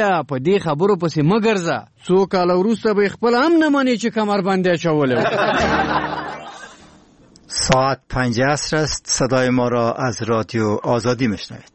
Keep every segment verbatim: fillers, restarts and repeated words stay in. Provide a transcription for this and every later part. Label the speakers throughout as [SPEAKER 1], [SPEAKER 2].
[SPEAKER 1] وایا په دې خبرو پسې مګرځه، څو کال وروسته به خپل هم نه مانی چې کمربند اچولی.
[SPEAKER 2] ساعت پنج عصر است. صدای ما را از رادیو آزادی میشنوید.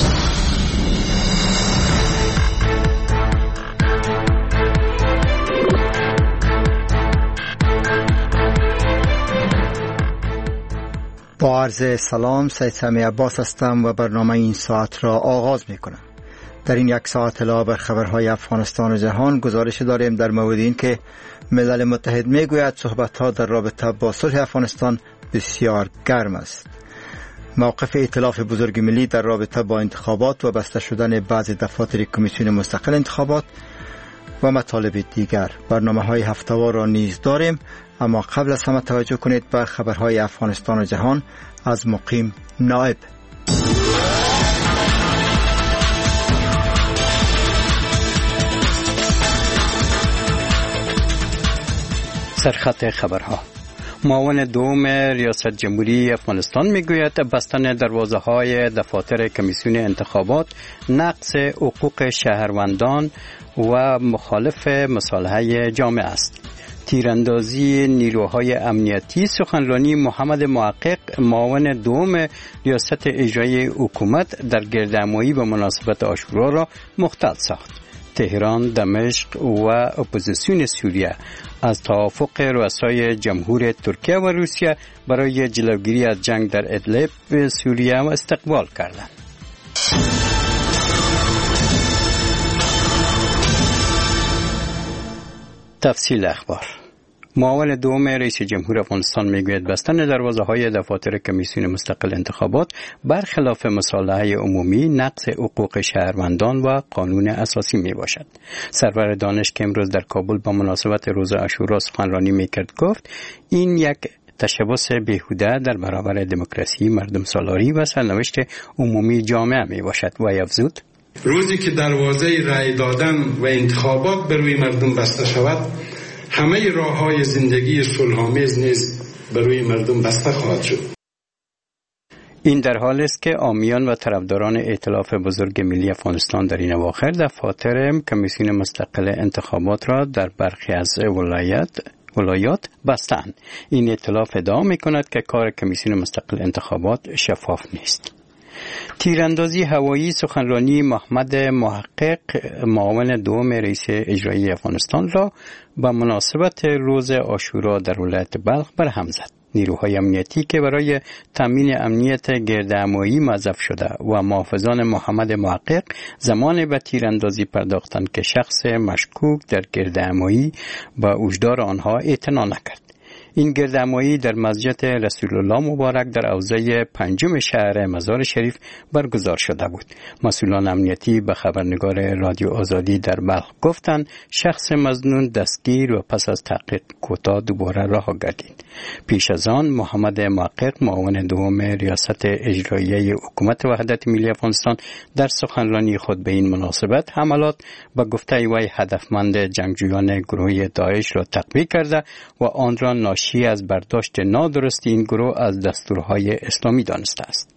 [SPEAKER 2] با عرض سلام، سید سمیع عباس هستم و برنامه این ساعت را آغاز می کنم. در این یک ساعت علاوه بر خبرهای افغانستان و جهان گزارش داریم در مورد این که ملل متحد می گوید صحبت‌ها در رابطه با صلح افغانستان بسیار گرم است. موقف ائتلاف بزرگ ملی در رابطه با انتخابات و بسته شدن بعضی دفاتر کمیسیون مستقل انتخابات و مطالب دیگر. برنامه‌های هفته‌وار را نیز داریم، اما قبل از همه توجه کنید به خبرهای افغانستان و جهان از مقیم نائب.
[SPEAKER 3] سرخط خبرها. معاون دوم ریاست جمهوری افغانستان میگوید بستن دروازه های دفاتر کمیسیون انتخابات نقض حقوق شهروندان و مخالف مصالحه جامعه است. تیراندازی نیروهای امنیتی. سخنرانی محمد محقق معاون دوم ریاست اجرایی حکومت در گردهمایی به مناسبت عاشورا را مختل ساخت. تهران، دمشق و اپوزیسیون سوریه از توافق رؤسای جمهور ترکیه و روسیه برای جلوگیری از جنگ در ادلب سوریه استقبال کردند. تفصیل اخبار. معاون دوم رئیس جمهور افغانستان میگوید بستن دروازه های دفاتر کمیسیون مستقل انتخابات برخلاف مصالحه عمومی نقض حقوق شهروندان و قانون اساسی می باشد. سرور دانش که امروز در کابل با مناسبت روز عاشورا سخنرانی میکرد گفت این یک تشبث بیهوده در برابر دموکراسی، مردم سالاری و سرنوشت عمومی جامعه می باشد و افزود
[SPEAKER 4] روزی که دروازه رأی دادن و انتخابات بر روی مردم بسته شود، همه راه‌های زندگی صلح‌آمیز نیز بر روی مردم بسته خواهد شد.
[SPEAKER 3] این در حالی است که عامیان و طرفداران ائتلاف بزرگ ملی افغانستان در این اواخر دفاتر کمیسیون مستقل انتخابات را در برخی از ولایت ولایات بستند. این ائتلاف ادعا می‌کند که کار کمیسیون مستقل انتخابات شفاف نیست. تیراندازی هوایی. سخنرانی محمد محقق معاون دوم رئیس اجرایی افغانستان را به مناسبت روز عاشورا در ولایت بلخ برهم زد. نیروهای امنیتی که برای تامین امنیت گردهمایی موظف شده و محافظان محمد محقق زمان به تیراندازی پرداختند که شخص مشکوک در گردهمایی به هشدار آنها اعتنا نکرد. این گردهمایی در مسجد رسول الله مبارک در حوزه پنجم شهر مزار شریف برگزار شده بود. مسئولان امنیتی به خبرنگار رادیو آزادی در بلخ گفتند شخص مظنون دستگیر و پس از تحقیق کوتاه دوباره رها گردید. پیش از آن محمد محقق معاون دوم ریاست اجرایی حکومت وحدت ملی افغانستان در سخنرانی خود به این مناسبت حملات به گفته وی هدفمند جنگجویان گروه داعش را تقویه کرده و آن را ناشی از برداشت نادرست این گروه از دستورهای اسلامی دانسته است.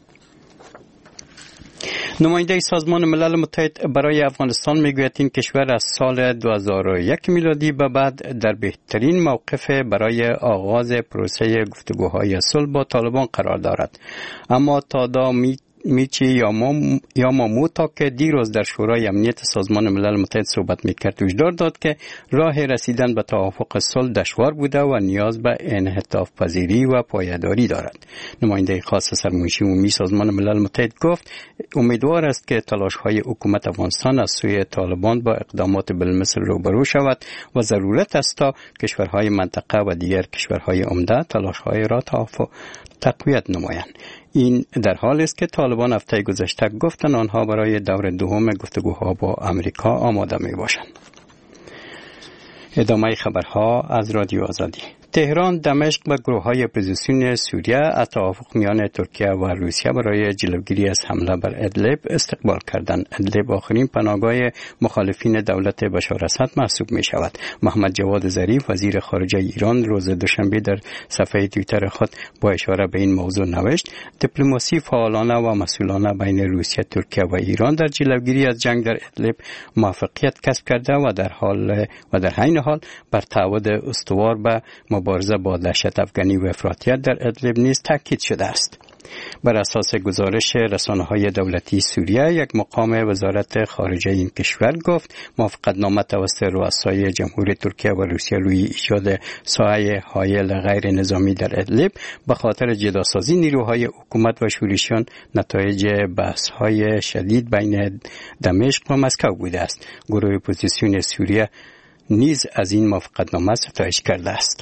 [SPEAKER 3] نماینده سازمان ملل متحد برای افغانستان میگوید این کشور از سال دو هزار و یک میلادی به بعد در بهترین موقف برای آغاز پروسه گفتگوهای صلح با طالبان قرار دارد. اما تا دامی میچی یاماموتا که دیروز در شورای امنیت سازمان ملل متحد صحبت میکرد هشدار داد که راه رسیدن به توافق صلح دشوار بوده و نیاز به انعطاف پذیری و پایداری دارد. نماینده خاص سرمنشی عمومی سازمان ملل متحد گفت امیدوار است که تلاش‌های حکومت افغانستان از سوی طالبان با اقدامات بالمثل روبرو شود و ضرورت است تا کشورهای منطقه و دیگر کشورهای عمده تلاش‌های را تقویت نمایند. این در حالی است که طالبان هفته گذشته گفتند آنها برای دور دوم گفتگوها با امریکا آماده می باشند. ادامه خبرها از رادیو آزادی. تهران، دمشق و گروه‌های اپوزیسیون سوریه از توافق میان ترکیه و روسیه برای جلوگیری از حمله بر ادلب استقبال کردند. ادلب آخرین پناهگاه مخالفین دولت بشار اسد محسوب می شود. محمد جواد ظریف وزیر خارجه ایران روز دوشنبه در صفحه توییتر خود با اشاره به این موضوع نوشت: دیپلماسی فعالانه و مسئولانه بین روسیه، ترکیه و ایران در جلوگیری از جنگ در ادلب موفقیت کسب کرده و در حال و در عین حال بر تعهد استوار به مبارزه با دهشت افغانی و افراطیت در ادلب نیز تاکید شده است. بر اساس گزارش رسانه‌های دولتی سوریه، یک مقام وزارت خارجه این کشور گفت موافقتنامه توسط رؤسای جمهور ترکیه و روسیه روی ایجاد ساحه حائل غیر نظامی در ادلب به خاطر جداسازی نیروهای حکومت و شورشیان نتایج بحث‌های شدید بین دمشق و مسکو بوده است. گروه اپوزیسیون سوریه نیز از این موافقتنامه ستایش کرده است.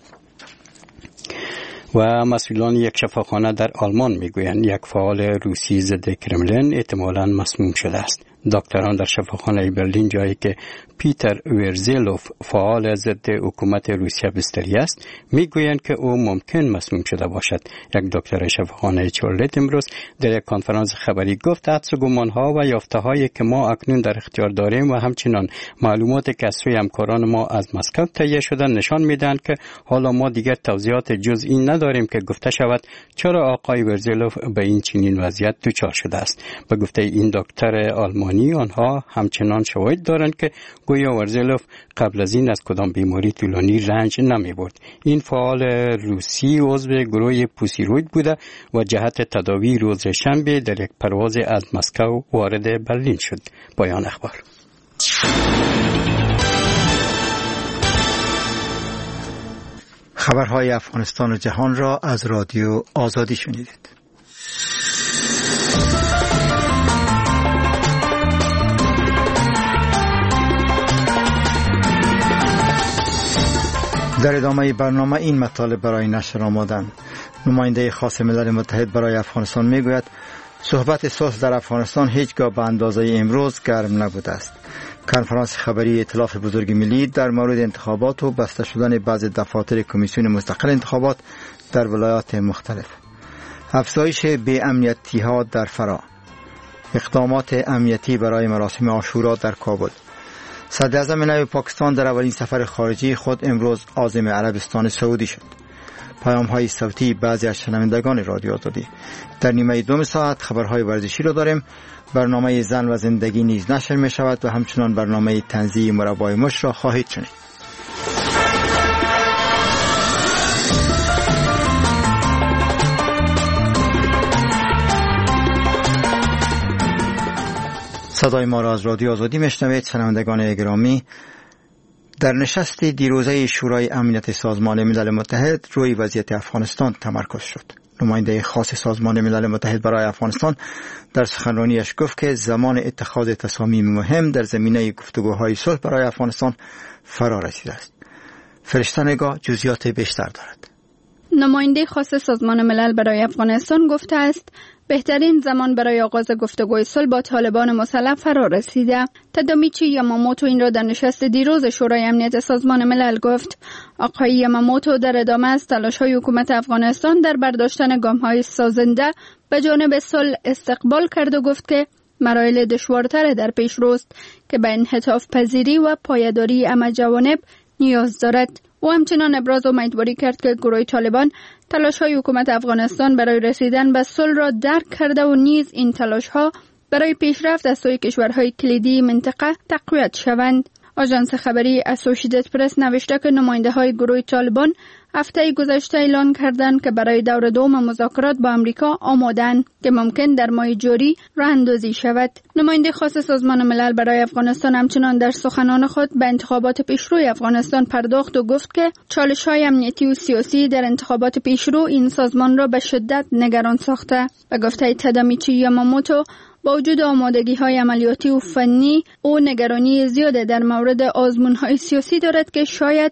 [SPEAKER 3] و مسئولان یک شفاخانه در آلمان میگویند یک فعال روسی ضد کرملین احتمالاً مسموم شده است. دکتران در شفاخانه برلین، جایی که پیتر ورزلوف فعال ضد حکومت روسیه بستری است، میگویند که او ممکن مسموم شده باشد. یک دکتر شفاخانه چارلت امروز در یک کنفرانس خبری گفت حدس و گمان‌ها و یافته‌هایی که ما اکنون در اختیار داریم و همچنین معلوماتی که از سوی همکاران ما از مسکو تهیه شده نشان میدهند که حالا ما دیگر توضیحات جزئی نداریم که گفته شود چرا آقای ورزلوف به این چنین وضعیت دچار شده است. به گفته این دکتر آلمانی، آنها همچنان شواهد دارند که گویا ورزلوف قبل از این از کدام بیماری طولانی رنج نمی برد. این فعال روسی عضو گروه پوسیروید بوده و جهت تداوی روز شنبه در یک پرواز از مسکو وارد برلین شد. پایان اخبار.
[SPEAKER 2] خبرهای افغانستان و جهان را از رادیو آزادی شنیدید. در ادامه برنامه این مطالب برای نشر آمادند. نماینده خاص ملل متحد برای افغانستان میگوید صحبت صلح در افغانستان هیچگاه به اندازه امروز گرم نبوده است. کنفرانس خبری ائتلاف بزرگ ملی در مورد انتخابات و بسته شدن بعضی دفاتر کمیسیون مستقل انتخابات در ولایات مختلف. افزایش بی امنیتی ها در فرا. اقدامات امنیتی برای مراسم عاشورا در کابل. صدر اعظم نو پاکستان در اولین سفر خارجی خود امروز عازم عربستان سعودی شد. پیام های صوتی بعضی از شنوندگان رادیو آزادی. در نیمه دوم ساعت خبرهای ورزشی را داریم. برنامه زن و زندگی نیز نشر می شود و همچنان برنامه طنزی مربای مش را خواهید شنید. صدای ما را از رادیو آزادی میشنوید. شنوندگان گرامی، در نشست دیروزه شورای امنیت سازمان ملل متحد روی وضعیت افغانستان تمرکز شد. نماینده خاص سازمان ملل متحد برای افغانستان در سخنرانیش گفت که زمان اتخاذ تصامیم مهم در زمینه گفتگوهای صلح برای افغانستان فرا رسیده است. فرشته نگاه جزئیات بیشتر دارد.
[SPEAKER 5] نماینده خاص سازمان ملل برای افغانستان گفته است بهترین زمان برای آغاز گفتگوی صلح با طالبان مسلح فرا رسیده. تادامیچی یاماموتو این را در نشست دیروز شورای امنیت سازمان ملل گفت. آقای یاماموتو در ادامه از تلاش‌های حکومت افغانستان در برداشتن گام‌های سازنده به جانب صلح استقبال کرد و گفت که مراحل دشوارتر در پیش روست که به انعطاف پذیری و پایداری همه جوانب نیاز دارد. او همچنان ابراز امیدواری کرد که گروه طالبان تلاش‌های حکومت افغانستان برای رسیدن به صلح را درک کرده و نیز این تلاش‌ها برای پیشرفت از سوی کشورهای کلیدی منطقه تقویت شوند. آژانس خبری اسوشییتد پرس نوشته که نماینده‌های گروه طالبان هفته گذشته اعلان کردند که برای دور دوم مذاکرات با امریکا آمادند که ممکن در ماه جاری راه اندازی شود. نماینده خاص سازمان ملل برای افغانستان همچنان در سخنان خود به انتخابات پیشروی افغانستان پرداخت و گفت که چالش‌های امنیتی و سیاسی در انتخابات پیشرو این سازمان را به شدت نگران ساخته. به گفته تادامیچی یاماموتو، با وجود آمادگی‌های عملیاتی و فنی، او نگرانی زیاده در مورد آزمون‌های سیاسی دارد که شاید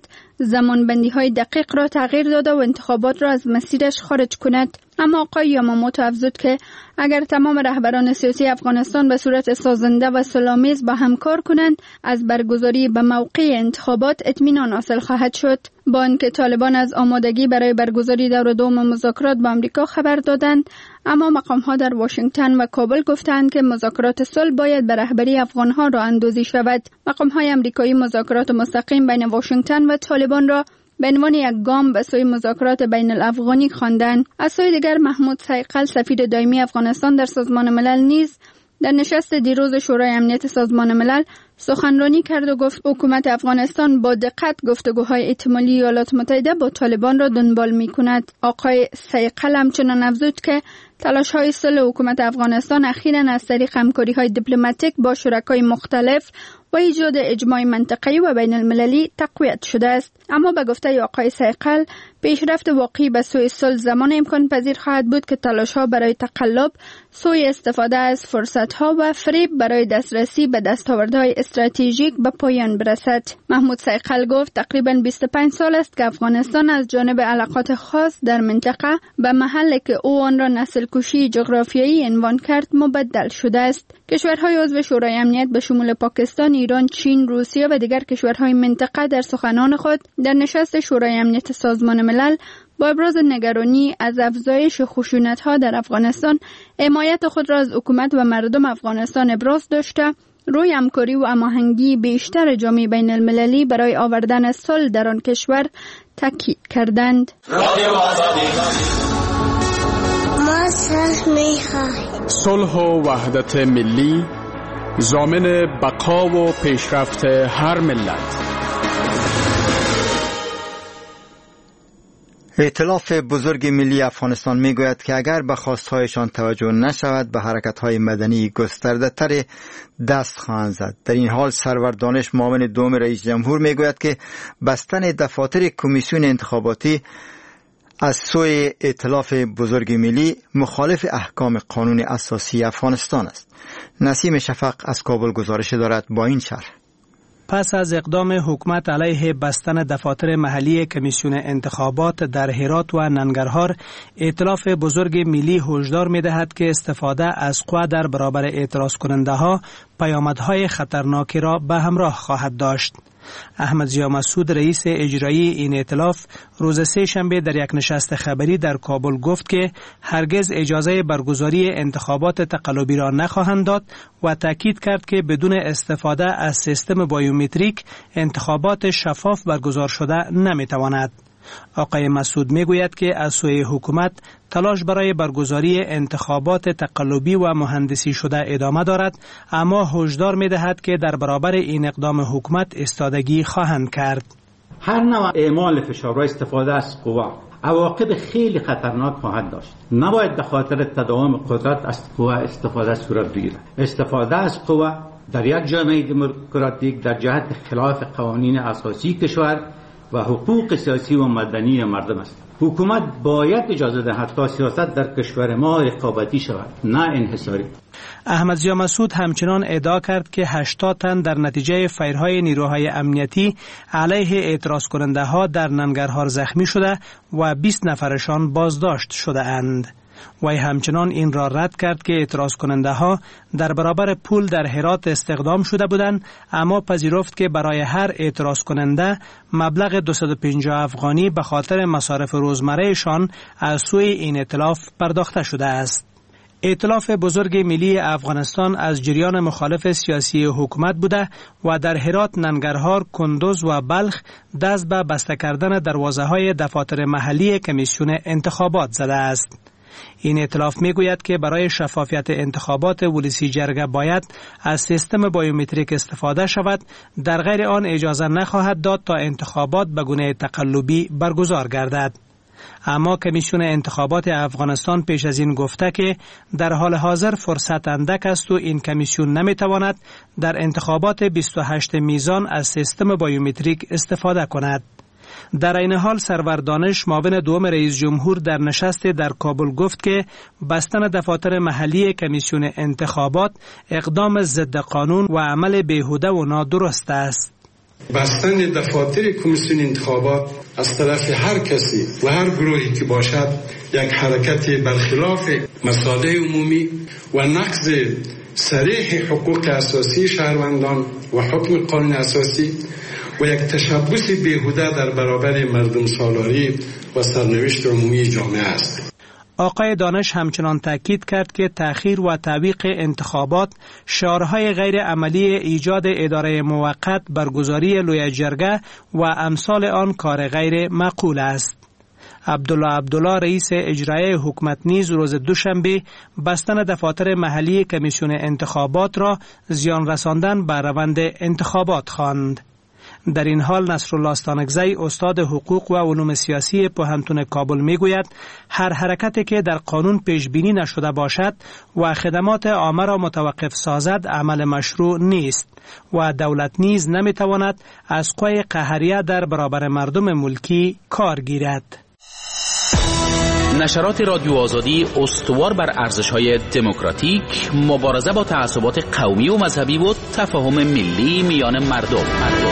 [SPEAKER 5] زمانبندی های دقیق را تغییر داده و انتخابات را از مسیرش خارج کند. اما آقای یاماموتو افزود که اگر تمام رهبران سیاسی افغانستان به صورت سازنده و صلح‌آمیز با هم کار کنند، از برگزاری به موقع انتخابات اطمینان حاصل خواهد شد. با آنکه طالبان از آمادگی برای برگزاری دور دوم مذاکرات با آمریکا خبر دادند، اما مقام‌ها در واشنگتن و کابل گفتند که مذاکرات صلح باید به رهبری افغان‌ها راه اندازی شود. مقام‌های آمریکایی مذاکرات مستقیم بین واشنگتن و طالبان را به عنوان یک گام به سوی مذاکرات بین الافغانی خواندند. از سوی دیگر محمود سیقل سفیر دائمی افغانستان در سازمان ملل نیز در نشست دیروز شورای امنیت سازمان ملل سخنرانی کرد و گفت حکومت افغانستان با دقت گفتگوهای احتمالی ایالات متحده با طالبان را دنبال می کند. آقای سیقل همچنان افزود که تلاش‌های صلح حکومت افغانستان اخیراً از طریق همکاری‌های دیپلماتیک با شرکای مختلف و ایجاد اجماع منطقه‌ای و بین المللی تقویت شده است. اما به گفته آقای سیقل، پیشرفت واقعی به سوی صلح زمان امکان پذیر خواهد بود که تلاش‌ها برای تقلب، سوی استفاده از فرصت‌ها و فریب برای دسترسی به دستاوردهای استراتژیک به پایان برسد. محمود سیقل گفت تقریباً بیست و پنج سال است که افغانستان از جانب علاقات خاص در منطقه به محلی که او آن را نسل کشی جغرافیایی عنوان کرد مبدل شده است. کشورهای عضو شورای امنیت به شمول پاکستان، ایران، چین، روسیه و دیگر کشورهای منطقه در سخنان خود در نشست شورای امنیت سازمان ملل با ابراز نگرانی از افزایش خشونت‌ها در افغانستان حمایت خود را از حکومت و مردم افغانستان ابراز داشته، روی همکاری و هماهنگی بیشتر جامعه بین المللی برای آوردن صلح در آن کشور تاکید کردند.
[SPEAKER 6] ما صلح می‌خواهیم.
[SPEAKER 7] صلح و وحدت ملی ضامن بقا و پیشرفت هر ملت.
[SPEAKER 2] ائتلاف بزرگ ملی افغانستان میگوید که اگر به خواستهایشان توجه نشود به حرکت‌های مدنی گسترده‌تر دست خواهند زد. در این حال سرور دانش معاون دوم رئیس جمهور میگوید که بستن دفاتر کمیسیون انتخاباتی از سوی ائتلاف بزرگ ملی مخالف احکام قانون اساسی افغانستان است. نسیم شفق از کابل گزارش دارد با این شرح.
[SPEAKER 8] پس از اقدام حکومت علیه بستن دفاتر محلی کمیسیون انتخابات در هرات و ننگرهار، ائتلاف بزرگ ملی هشدار می‌دهد که استفاده از قوه در برابر اعتراض کننده ها پیامدهای خطرناکی را به همراه خواهد داشت. احمد ضیا مسعود رئیس اجرایی این ائتلاف روز سه شنبه در یک نشست خبری در کابل گفت که هرگز اجازه برگزاری انتخابات تقلبی را نخواهند داد و تاکید کرد که بدون استفاده از سیستم بایومتریک انتخابات شفاف برگزار شده نمیتواند. آقای مسعود میگوید که از سوی حکومت تلاش برای برگزاری انتخابات تقلبی و مهندسی شده ادامه دارد، اما هشدار میدهد که در برابر این اقدام حکومت ایستادگی خواهند کرد.
[SPEAKER 9] هر نوع اعمال فشار و استفاده از قوا عواقب خیلی خطرناک خواهد داشت. نباید به خاطر تداوم قدرت از قوا استفاده صورت بگیرد. استفاده از قوا در یک جامعه دموکراتیک در جهت خلاف قوانین اساسی کشور و حقوق سیاسی و مدنی مردم است. حکومت باید اجازه دهد تا سیاست در کشور ما رقابتی شود، نه انحصاری.
[SPEAKER 8] احمد ضیا مسعود همچنان ادعا کرد که هشتاد تن در نتیجه فایرهای نیروهای امنیتی علیه اعتراض کننده ها در ننگرهار زخمی شده و بیست نفرشان بازداشت شده اند. وی همچنان این را رد کرد که اعتراض کننده ها در برابر پول در هرات استخدام شده بودند، اما پذیرفت که برای هر اعتراض کننده مبلغ دویست و پنجاه افغانی به خاطر مصارف روزمرهشان از سوی این ائتلاف پرداخته شده است. ائتلاف بزرگ ملی افغانستان از جریان مخالف سیاسی حکومت بوده و در هرات، ننگرهار، کندوز و بلخ دست به بسته کردن دروازه‌های دفاتر محلی کمیسیون انتخابات زده است. این ائتلاف میگوید که برای شفافیت انتخابات ولسی جرگه باید از سیستم بایومتریک استفاده شود، در غیر آن اجازه نخواهد داد تا انتخابات به گونه تقلبی برگزار گردد. اما کمیسیون انتخابات افغانستان پیش از این گفته که در حال حاضر فرصت اندک است و این کمیسیون نمیتواند در انتخابات بیست و هشت میزان از سیستم بایومتریک استفاده کند. در این حال سرور دانش معاون دوم رئیس جمهور در نشست در کابل گفت که بستن دفاتر محلی کمیسیون انتخابات اقدام ضد قانون و عمل بیهوده و نادرست است.
[SPEAKER 4] بستن دفاتر کمیسیون انتخابات از طرف هر کسی و هر گروهی که باشد یک حرکت برخلاف مصالح عمومی و نقض صریح حقوق اساسی شهروندان و حکم قانون اساسی و یک تشبث بیهوده در برابر مردم سالاری و سرنوشت عمومی جامعه است.
[SPEAKER 8] آقای دانش همچنان تاکید کرد که تأخیر و تعویق انتخابات شعارهای غیر عملی ایجاد اداره موقت، برگزاری لوی جرگه و امثال آن کار غیر معقول است. عبدالله عبدالله رئیس اجرایی حکومت نیز روز دوشنبه بستن دفاتر محلی کمیسیون انتخابات را زیان رساندن بر روند انتخابات خواند. در این حال نصرالله استانکزی استاد حقوق و علوم سیاسی پوهنتون کابل میگوید هر حرکتی که در قانون پیش بینی نشده باشد و خدمات عامه را متوقف سازد عمل مشروع نیست و دولت نیز نمیتواند از قوی قهریه در برابر مردم ملکی کار گیرد.
[SPEAKER 10] نشرات رادیو آزادی استوار بر ارزش‌های دموکراتیک، مبارزه با تعصبات قومی و مذهبی و تفاهم ملی میان مردم.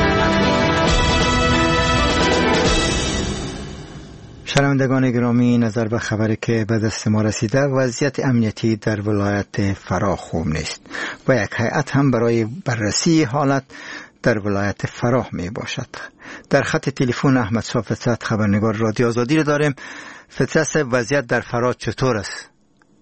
[SPEAKER 2] شنوندگان گرامی، نظر به خبری که به دست ما رسیده، وضعیت امنیتی در ولایت فرا خوب نیست و یک هیئت هم برای بررسی حالت در ولایت فرا می باشد. در خط تلفن احمد صاحب فطرت خبرنگار رادیو آزادی رو داریم. فطرت، وضعیت در فرا چطور است؟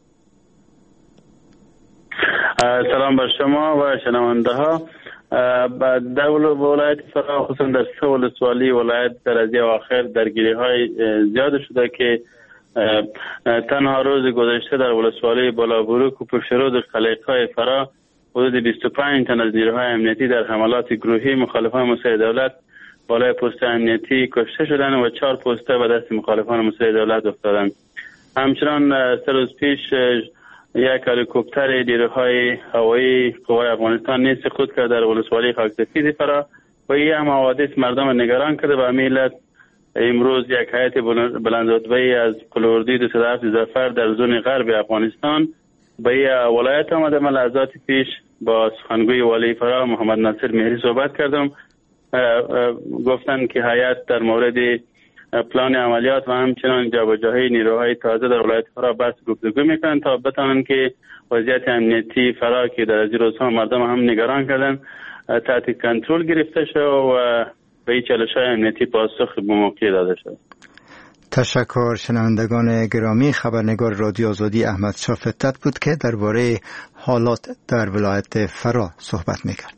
[SPEAKER 11] سلام بر شما و شنونده ها. در ولایت فرا خصوصا در سه ولسوالی ولایت در از اواخر درگیری های زیاد شده که تنها روز گذشته در ولسوالی بالاوروک و پشترود قلعه‌های فرا حدود بیست و پنج تن از نیروهای امنیتی در حملات گروهی مخالفان مسلح دولت بالای پست امنیتی کشته شدند و چهار پسته به دست مخالفان مسلح دولت افتادند. همچنان سه روز پیش یک هلیکوپتر نیروهای هوایی قوای افغانستان نیز سقوط کرد در ولسوالی خاکسفید فرا و این هم حوادث مردم نگران کرده و میلت امروز یک هیئت بلندرتبه‌ای از قلوردی دو صد و هفت ظفر در زون غرب افغانستان به ولایت آمده. من لحظات پیش با سخنگوی والی فرا محمد ناصر مهری صحبت کردم. گفتند که هیئت در مورد پلان عملیات و همچنان جابجایی نیروهای تازه در ولایت فرا بحث گفتگو میکنند تا بتوانند که وضعیت امنیتی فرا که در از روزها مردم هم نگران کردن تحت کنترل گرفته شد و به این چالش‌های امنیتی پاسخ به موقع داده شد.
[SPEAKER 2] تشکر. شنوندگان گرامی، خبرنگار رادیو آزادی احمد شاه فطرت بود که درباره حالات در ولایت فرا صحبت میکرد.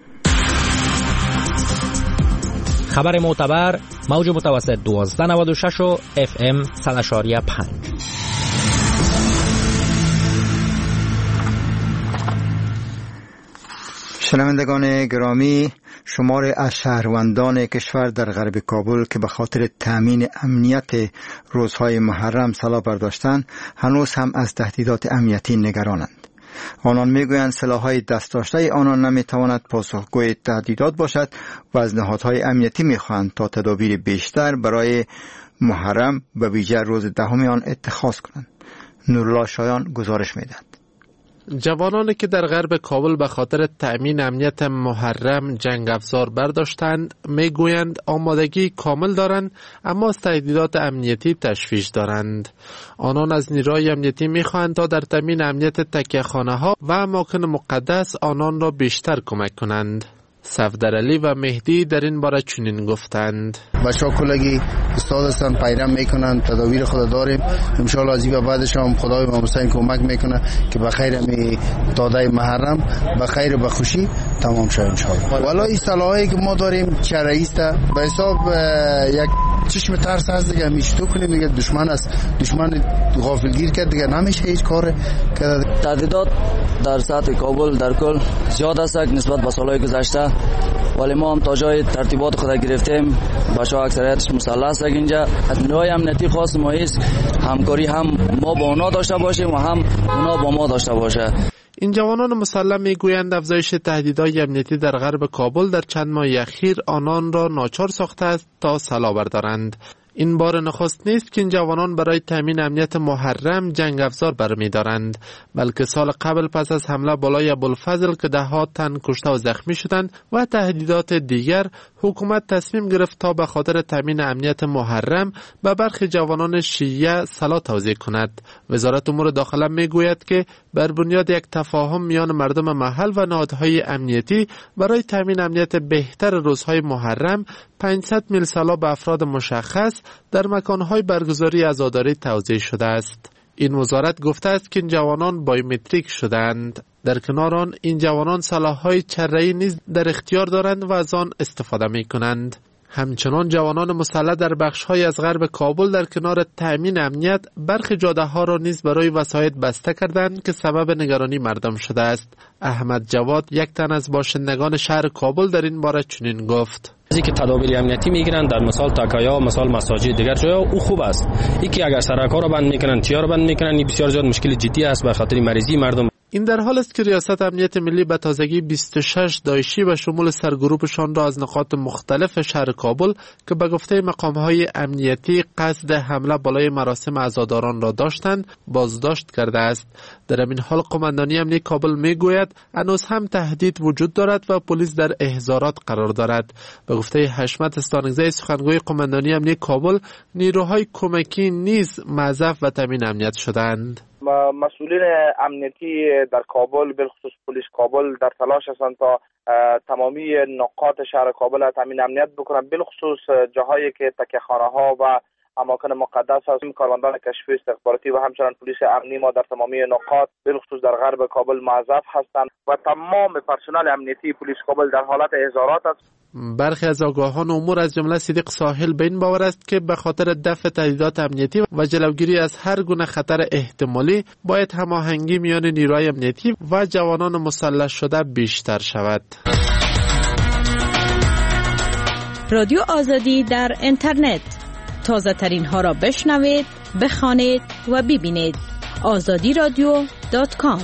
[SPEAKER 12] خبر معتبر، موج متوسط دوازده نود و شش و اف ام صد و پنج.
[SPEAKER 2] شنوندگان گرامی، شمار از شهروندان کشور در غرب کابل که به خاطر تامین امنیت روزهای محرم سلاح برداشتند هنوز هم از تهدیدات امنیتی نگرانند. آنان میگویند سلاح‌های دست داشته آنان نمیتواند پاسخگوی تهدیدات باشد و از نهادهای امنیتی میخواهند تا تدابیر بیشتر برای محرم و ویژه روز دهم آن اتخاذ کنند. نورالله شایان گزارش میدهد.
[SPEAKER 13] جوانانی که در غرب کابل به خاطر تأمین امنیت محرم جنگ افزار برداشتند میگویند آمادگی کامل دارند اما از تهدیدات امنیتی تشویش دارند. آنان از نیروهای امنیتی میخواهند تا در تأمین امنیت تکیه‌خانه ها و اماکن مقدس آنان را بیشتر کمک کنند. صفدرعلی و مهدی در این باره چنین گفتند:
[SPEAKER 14] بچه‌ها کلگی استاد هستن، پیرم میکنن، تدابیر خود داریم. ان شاء الله از این بعدش هم خدای امام حسین کمک میکنه که به خیر می داده محرم به خیر و به خوشی تمام شه ان شاء الله. والا این صلاحی که ما داریم چه رئیس تا به حساب یک چشم ترس هست دیگه، میشتو کنیم دیگه. دشمن است، دشمن غافلگیر کرد دیگه، نمیشه هیچ کار کرد.
[SPEAKER 15] تهدیدات در سطح کابل در کل زیاد است نسبت به سالهای گذشته، ولی ما هم تا جای ترتیبات خود گرفتیم. بچه‌ها اکثریتش مسلح است. اینجا از نیروهای امنیتی خاص ما است همکاری، هم ما با اونا داشته باشیم و هم اونا با ما داشته باشه.
[SPEAKER 13] این جوانان مسلح میگویند افزایش تهدیدهای امنیتی در غرب کابل در چند ماه اخیر آنان را ناچار ساخته است تا سلاح بردارند. این بار نخست نیست که این جوانان برای تامین امنیت محرم جنگ افزار برمی دارند، بلکه سال قبل پس از حمله بالای ابوالفضل که ده ها تن کشته و زخمی شدند و تهدیدات دیگر، حکومت تصمیم گرفت تا به خاطر تامین امنیت محرم به برخی جوانان شیعه سلاح توزیع کند. وزارت امور داخله می گوید که بر بنیاد یک تفاهم میان مردم محل و نهادهای امنیتی برای تامین امنیت بهتر روزهای محرم پانصد میل سلاح به افراد مشخص در مکانهای برگزاری عزاداری توزیع شده است. این وزارت گفته است که این جوانان بایومتریک شدند. در کنار آن این جوانان سلاح‌های چره‌ای نیز در اختیار دارند و از آن استفاده می‌کنند. همچنان جوانان مسلح در بخش‌های از غرب کابل در کنار تأمین امنیت برخی جاده‌ها را نیز برای وسایط بسته کردند که سبب نگرانی مردم شده است. احمد جواد، یک تن از باشندگان شهر کابل، در این باره چنین گفت:
[SPEAKER 16] چیزی که تدابیر امنیتی میگیرن در مثال تکایا، مثال مساجد، دیگر جاها او خوب است. یکی اگر سرک‌ها را بند میکنن، چیا را بند میکنن، این بسیار زیاد مشکل جدی است به خاطر مریضی مردم.
[SPEAKER 13] این در حال است که ریاست امنیت ملی به تازگی بیست و شش داعشی و شمول سرگروهشان را از نقاط مختلف شهر کابل که به گفته مقام‌های امنیتی قصد حمله بالای مراسم عزاداران را داشتند بازداشت کرده است. در این حال قماندانی امنیتی کابل میگوید هنوز هم تهدید وجود دارد و پلیس در احضارات قرار دارد. به گفته حشمت استانگزی، سخنگوی قماندانی امنیتی کابل، نیروهای کمکی نیز موظف و تامین امنیت شدند.
[SPEAKER 17] مسئولین امنیتی در کابل، بالخصوص پلیس کابل، در تلاش هستند تا تمامی نقاط شهر کابل را تامین امنیت بکنند، بالخصوص جاهایی که تکیه‌خانه ها و اماکن مقدس هست. کارمندان کشفی استخباراتی و همچنان پلیس امنی ما در تمامی نقاط بالخصوص در غرب کابل موظف هستند و تمام پرسنل امنیتی پلیس کابل در حالت احضارات است.
[SPEAKER 13] برخی از آگاهان امور از جمله صدیق ساحل به این باور است که به خاطر دفع تهدیدات امنیتی و جلوگیری از هر گونه خطر احتمالی باید هماهنگی میان نیروهای امنیتی و جوانان مسلح شده بیشتر شود.
[SPEAKER 18] رادیو آزادی در اینترنت، تازه ترین ها را بشنوید، بخوانید و ببینید. آزادی رادیو دات کام.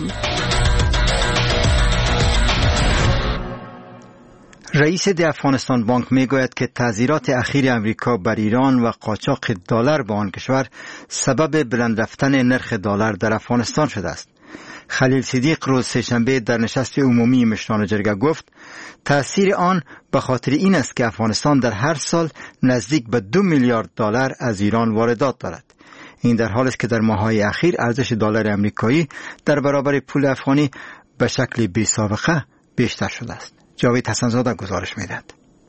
[SPEAKER 2] رئیس دی افغانستان بانک میگوید که تعزیرات اخیر امریکا بر ایران و قاچاق دلار به آن کشور سبب بلند رفتن نرخ دلار در افغانستان شده است. خلیل صدیق روز سه‌شنبه در نشست عمومی مشران جرگه گفت تأثیر آن به خاطر این است که افغانستان در هر سال نزدیک به دو میلیارد دلار از ایران واردات دارد. این در حالی است که در ماه‌های اخیر ارزش دلار آمریکایی در برابر پول افغانی به شکل بی‌سابقه بیشتر شده است. جاوید حسن‌زاده گزارش می‌دهد.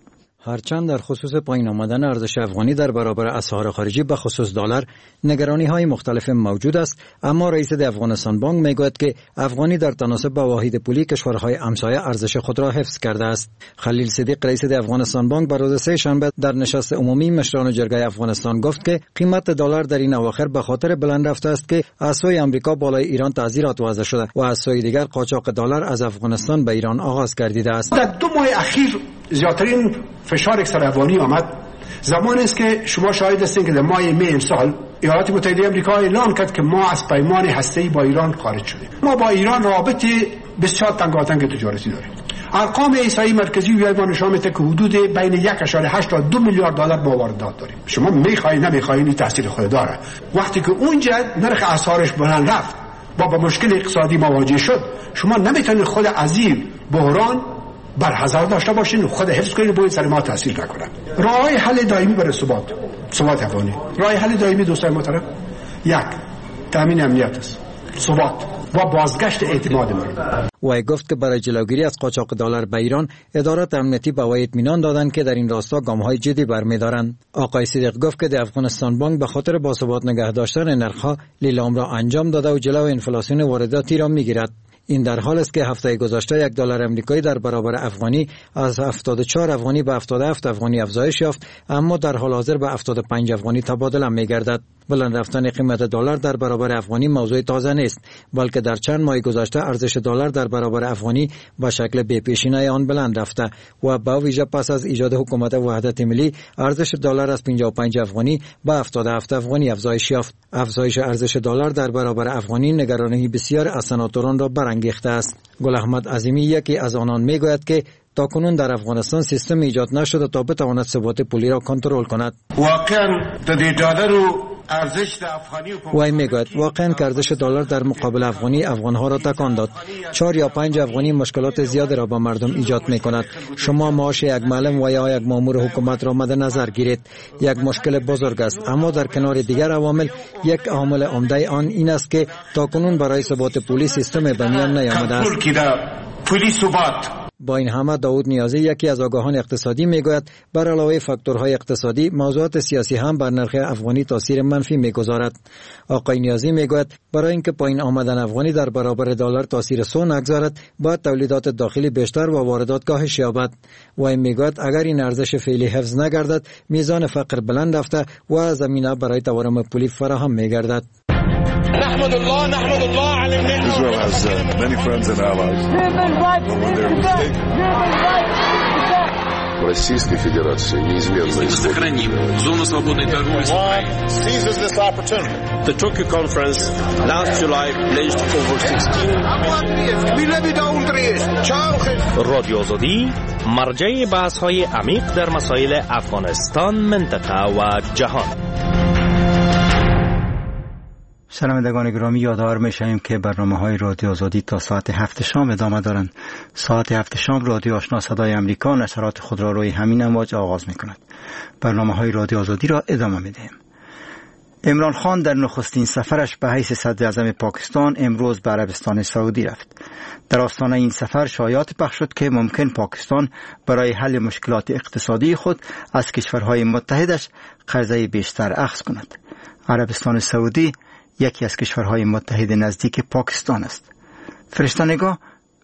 [SPEAKER 19] هرچند در خصوص پایین آمدن ارزش افغانی در برابر اسعار خارجی به خصوص دلار نگرانی‌های مختلف موجود است، اما رئیس دی افغانستان بانک میگوید که افغانی در تناسب با واحد پولی کشورهای همسایه ارزش خود را حفظ کرده است. خلیل صدیق رئیس دی افغانستان بانک بر روز سه شنبه در نشست عمومی مشران جرگه افغانستان گفت که قیمت دلار در این اواخر به خاطر بلند رفته است که از سوی آمریکا بالای ایران تعزیرات وضع شده و از سوی دیگر قاچاق دلار از افغانستان به ایران آغاز گردیده است.
[SPEAKER 20] در دو ماه اخیر زیادترین فشار اکثر افغانی آمد زمانی است که شما شاهد هستید که در ماه می امسال ایالات متحده آمریکا اعلام کرد که ما از پیمان هسته‌ای با ایران خارج شدیم. ما با ایران رابطه بسیار تنگاتنگ تجارتی داریم. ارقام احصایی مرکزی ایوان نشان میده که حدود بین یک و هشت تا دو میلیارد دلار ما واردات داریم. شما میخواهید نمیخواهید این تاثیر خود داره. وقتی که اونجا نرخ اسعارش بلند رفت با با مشکل اقتصادی مواجه شد، شما نمیتونید خود از این بحران برحذر داشته باشین، خود حفظ کنید، باید سر ما تاثیر نکنه. راه حل دائمی برای ثبات ثبات افغانی، راه حل دائمی دوستان محترم یک تامین امنیت است، ثبات و بازگشت اعتماد مردم.
[SPEAKER 19] وی گفت که برای جلوگیری از قاچاق دلار به ایران ادارات امنیتی به وی اطمینان دادند که در این راستا گام‌های جدی برمی‌دارند. آقای صدیق گفت که در افغانستان بانک به خاطر باثبات نگه داشتن نرخ‌ها لیلام را انجام داده و جلوی انفلاسیون وارداتی را می‌گیرد. این در حال است که هفته گذشته یک دلار آمریکایی در برابر افغانی از هفتاد و چهار افغانی به هفتاد و هفت افغانی افزایش یافت، اما در حال حاضر به هفتاد و پنج افغانی تبادله می‌گردد. بلند رفتن قیمت دلار در برابر افغانی موضوع تازه نیست، بلکه در چند ماه گذشته ارزش دلار در برابر افغانی به شکل بی‌پیشینه آن بلند رفته و با ویژه پس از ایجاد حکومت وحدت ملی ارزش دلار از پنجاه و پنج افغانی به هفتاد و هفت افغانی افزایش یافت. افزایش ارزش دلار در برابر افغانی نگرانی بسیار از سناتوران را برانگیخته است. گل احمد عظیمی یکی از آنان میگوید که تاکنون در افغانستان سیستم ایجاد نشده تا بتواند ثبات پولی را کنترل کند.
[SPEAKER 21] واقعا دلار رو ارزش افغانی
[SPEAKER 19] وای میگوید واقعا که ارزش دلار در مقابل افغانی افغانها را تکان داد. چهار یا پنج افغانی مشکلات زیادی را با مردم ایجاد میکند. شما معاش یک معلم و یا یک مامور حکومت را مد نظر گیرید. یک مشکل بزرگ است، اما در کنار دیگر عوامل یک عامل عمده آن این است که تاکنون برای ثبات پولی سیستم به میان نیامده است. با این همه داود نیازی یکی از آگاهان اقتصادی میگوید بر علاوه فاکتورهای اقتصادی موضوعات سیاسی هم بر نرخ افغانی تاثیر منفی میگذارد. آقای نیازی میگوید برای اینکه پایین آمدن افغانی در برابر دلار تاثیر سو نگذارد باید تولیدات داخلی بیشتر و واردات کاهش یابد. و این میگوید اگر این ارزش فعلی حفظ نگردد میزان فقر بلند رفته و زمینه برای تورم پولی فراهم میگردد.
[SPEAKER 21] نحمد الله نحمد الله على النعمة. Israel has uh, many friends and allies.
[SPEAKER 22] В Российской Федерации неизменно
[SPEAKER 21] сохраним зону свободной торговли. Seizes this opportunity.
[SPEAKER 23] The Tokyo conference last July pledged over sixteen.
[SPEAKER 12] رادیو آزادی مرجع بحث‌های عمیق در مسائل افغانستان، منطقه و جهان.
[SPEAKER 2] شنوندگان گرامی، یادآور می‌شویم که برنامه‌های رادیو آزادی تا ساعت هفت شام ادامه دارند. ساعت هفت شام رادیو آشنا صدای امریکا نشرات خود را روی همین امواج آغاز می‌کند. برنامه‌های رادیو آزادی را ادامه می‌دهیم. عمران خان در نخستین سفرش به حیث صدر اعظم پاکستان امروز به عربستان سعودی رفت. در آستانه این سفر شایعات پخش شد که ممکن پاکستان برای حل مشکلات اقتصادی خود از کشورهای متحدش قرضه بیشتر اخذ کند. عربستان سعودی یکی از کشورهای متحد نزدیک پاکستان است. فرشته‌نگاه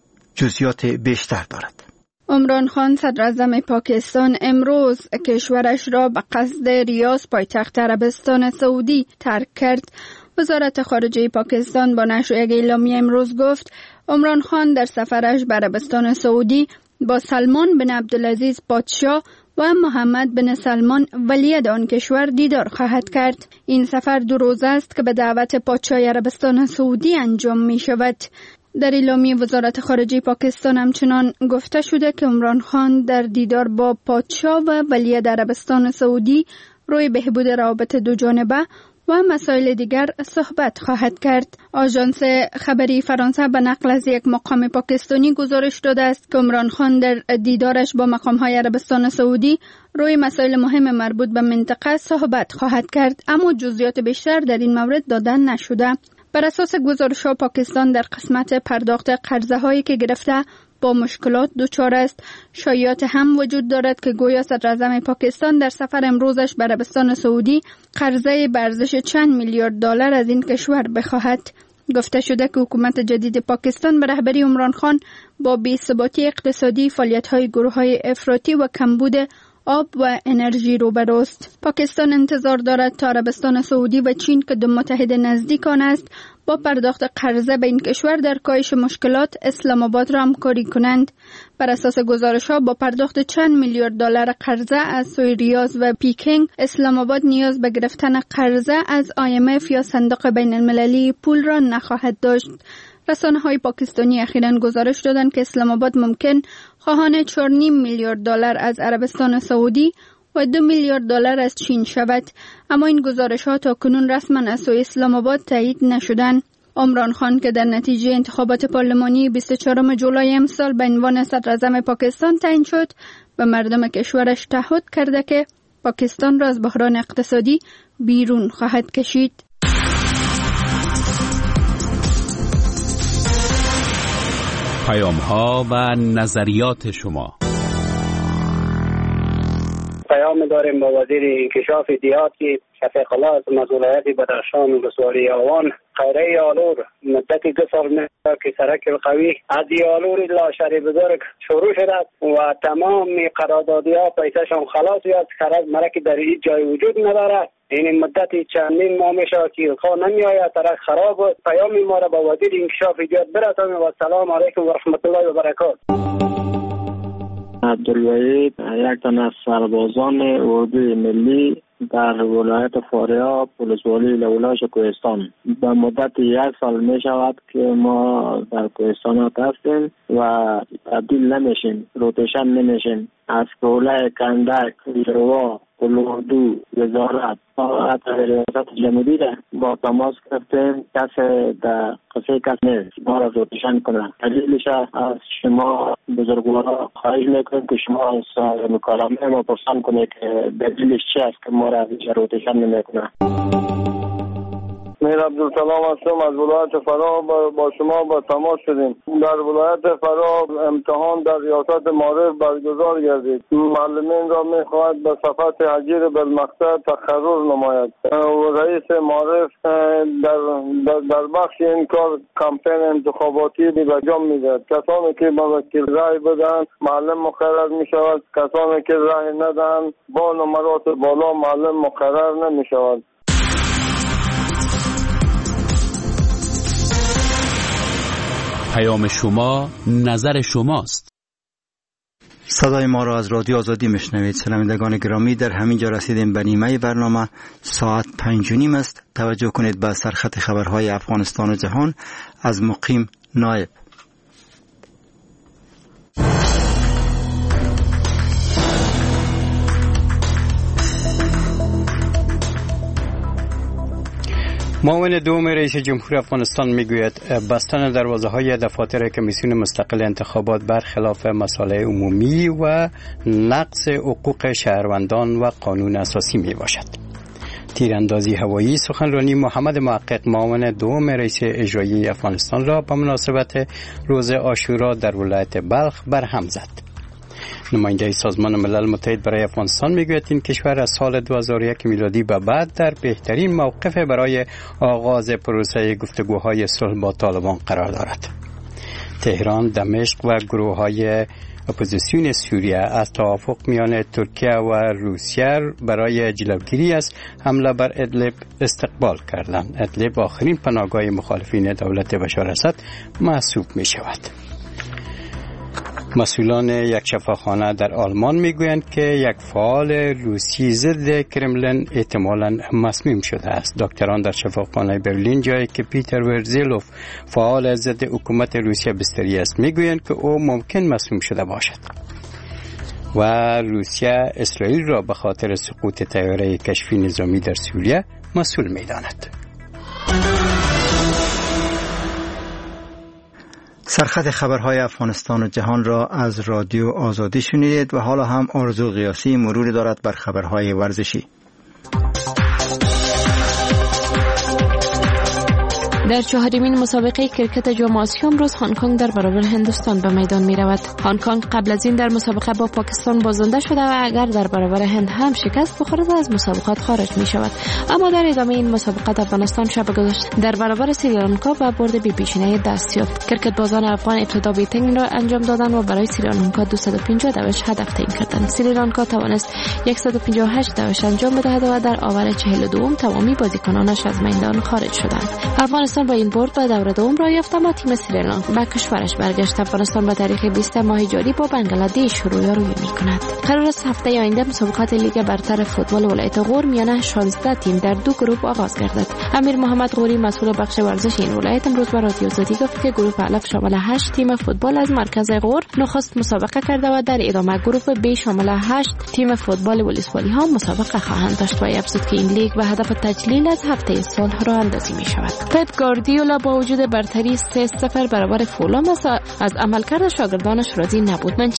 [SPEAKER 2] جزئیات بیشتر دارد.
[SPEAKER 5] عمران خان صدر اعظم پاکستان امروز کشورش را به قصد ریاض پایتخت عربستان سعودی ترک کرد. وزارت خارجه پاکستان با نشر یک اعلامیه امروز گفت عمران خان در سفرش به عربستان سعودی با سلمان بن عبدالعزیز پادشاه و محمد بن سلمان ولیعهد آن کشور دیدار خواهد کرد. این سفر دو روزه است که به دعوت پادشاه عربستان سعودی انجام می شود. در اعلامیه وزارت خارجه پاکستان همچنان گفته شده که عمران خان در دیدار با پادشاه و ولیعهد عربستان سعودی روی بهبود روابط دو جانبه و مسائل دیگر صحبت خواهد کرد. آژانس خبری فرانسه به نقل از یک مقام پاکستانی گزارش داده است که عمران خان در دیدارش با مقام‌های عربستان سعودی روی مسائل مهم مربوط به منطقه صحبت خواهد کرد، اما جزئیات بیشتر در این مورد داده نشده. بر اساس گزارش‌ها پاکستان در قسمت پرداخت قرضه‌هایی که گرفته با مشکلات دچار است. شایعات هم وجود دارد که گویا صدر اعظم پاکستان در سفر امروزش به عربستان سعودی قرضه به ارزش چند میلیارد دلار از این کشور بخواهد. گفته شده که حکومت جدید پاکستان به رهبری عمران خان با بی‌ثباتی اقتصادی، فعالیت‌های گروه‌های افراطی و کمبود آب و انرژی روبروست. پاکستان انتظار دارد تا عربستان سعودی و چین که دو متحد نزدیک آن است با پرداخت قرضه به این کشور در کاهش مشکلات اسلام آباد را همکاری کنند. بر اساس گزارش‌ها با پرداخت چند میلیارد دلار قرضه از سوی ریاض و پیکینگ، اسلام آباد نیاز به گرفتن قرضه از آی ام اف یا صندوق بین المللی پول را نخواهد داشت. رسانه‌های پاکستانی اخیراً گزارش دادند که اسلام آباد ممکن خواهان چهار و نیم میلیارد دلار از عربستان سعودی و دو میلیارد دلار از چین شود، اما این گزارش‌ها تاکنون رسما از سوی اسلام آباد تایید نشدند. عمران خان که در نتیجه انتخابات پارلمانی بیست و چهارم جولای امسال به عنوان صدر اعظم پاکستان تعیین شد، به مردم کشورش تعهد کرده که پاکستان را از بحران اقتصادی بیرون خواهد کشید.
[SPEAKER 10] پیام‌ها و نظریات شما.
[SPEAKER 24] پیام داریم با وزیر انکشاف دیات که شفیق الله از ولایت بدخشان و ولسوالی آوان خیره آلور مدت دو سال میشه که سرک القوی از آلور لاشری بزرگ شروع شده و تمام قراردادی ها پیسهشان خلاص یاد خرج مرک در این جای وجود نداره. این مدت چندین ماه میشه که خواه نمی آید طرح خراب بود. پیام ما را با وزیر انکشاف دیات برسانیم و سلام علیکم و رحمت الله و برکاته.
[SPEAKER 25] عبدالوحید یک تن از سربازان اردوی ملی
[SPEAKER 24] در ولایت فاریاب ولسوالی لولاش کوهستان. به مدت یک سال می شود که ما در کوهستان هستیم و تبدیل نمیشیم، روتیشن نمیشیم. از کوله کندک، روا، اردو، وزارت و ریاست جمهوری با تماس گرفتیم، کسی در قصه کس نیست ما را روتیشن کنه. دلیلش از شما بزرگوارا خواهش میکنیم که شما از مکالمه ما پرسان کنه که دلیلش چی است که ما را روتیشن نمیکنه.
[SPEAKER 1] میر عبدالسلام هستم از ولایت فرا. با شما با تماس شدیم. در ولایت فرا امتحان در ریاست معارف برگزار گردید. معلمین را میخواهد به صفحه حجیر بالمقطع تقرر نماید و رئیس معارف در, در, در بخش این کار کمپین انتخاباتی به انجام میدهد. کسانی که به وکیل رای بدن معلم مقرر میشود، کسانی که رای ندن با نمرات بالا معلم مقرر نمیشود.
[SPEAKER 10] پیام شما، نظر شماست.
[SPEAKER 2] صدای ما را از رادیو آزادی میشنوید. شنوندگان گرامی، در همین جا رسیدیم به نیمه برنامه. ساعت پنج و نیم است. توجه کنید به سرخط خبرهای افغانستان و جهان از مقیم نایب.
[SPEAKER 3] معاون دوم رئیس جمهور افغانستان میگوید بستن دروازه های دفاتر کمیسیون مستقل انتخابات برخلاف مصالح عمومی و نقض حقوق شهروندان و قانون اساسی می باشد. تیراندازی هوایی سخنرانی محمد محقق معاون دوم رئیس اجرایی افغانستان را به مناسبت روز عاشورا در ولایت بلخ برهم زد. نماینده سازمان ملل متحد برای افغانستان میگوید این کشور از سال دو هزار و یک میلادی به بعد در بهترین موقف برای آغاز پروسه گفتگوهای صلح با طالبان قرار دارد. تهران، دمشق و گروه‌های اپوزیسیون سوریه از توافق میان ترکیه و روسیه برای جلوگیری از حمله بر ادلب استقبال کردند. ادلب آخرین پناهگاه مخالفین دولت بشار اسد محسوب می شود. مسئولان یک شفاخانه در آلمان میگویند که یک فعال روسی ضد کرملین احتمالاً مسموم شده است. دکتران در شفاخانه برلین، جایی که پیتر ورزیلوف فعال ضد حکومت روسیه بستری است، میگویند که او ممکن مسموم شده باشد. و روسیه اسرائیل را به خاطر سقوط طیاره کشفی نظامی در سوریه مسئول میداند.
[SPEAKER 2] سرخط خبرهای افغانستان و جهان را از رادیو آزادی شنیدید و حالا هم آرزو قیاسی مروری دارد بر خبرهای ورزشی.
[SPEAKER 6] در چهارمین مسابقه کرکت جام آسیا امروز هنگ کنگ در برابر هندوستان به میدان می رود. هنگ کنگ قبل از این در مسابقه با پاکستان بازنده شده و اگر در برابر هند هم شکست بخورد از مسابقات خارج می شود. اما در ادامه این مسابقات افغانستان شب گذشته در برابر سریلانکا و برد بی پیشینه دست یافت. کرکت بازان افغان ابتدا بیتینگ را انجام دادند و برای سریلانکا دویست و پنجاه دوش هدف تعیین کردند. سریلانکا توانست صد و پنجاه و هشت دوش انجام بدهد و در آور چهل و دو تمامی بازیکنانش از میدان خارج شدند. افغانستان با این برد به دور دوم را یافت، اما تیم سریلانکا به کشورش برگشت. افغانستان به تاریخ بیست ماه جاری با بنگلادش رویارویی می‌کند. قرار است هفته آینده مسابقات لیگ برتر فوتبال ولایت غور میان شانزده تیم در دو گروه آغاز گردد. امیر محمد غوری مسئول بخش ورزش این ولایت امروز به رادیو آزادی گفت که گروه الف شامل هشت تیم فوتبال از مرکز غور نخست مسابقه کرده و در ادامه گروه ب شامل هشت تیم فوتبال ولسوالی ها مسابقه خواهند داشت و افزود که این لیگ به هدف تجلیل از هفته صلح راه اندازی می شود. پپ گواردیولا با وجود برتری سه صفر برابر فولام از عملکرد شاگردانش راضی نبود.